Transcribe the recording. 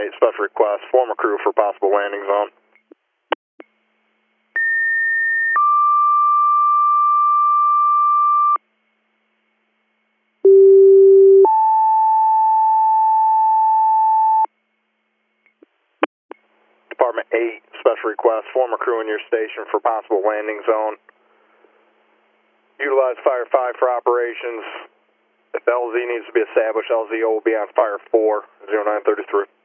8, special request, form a crew for possible landing zone. Department 8, special request, form a crew in your station for possible landing zone. Utilize Fire 5 for operations. If LZ needs to be established, LZO will be on Fire 4, 0933.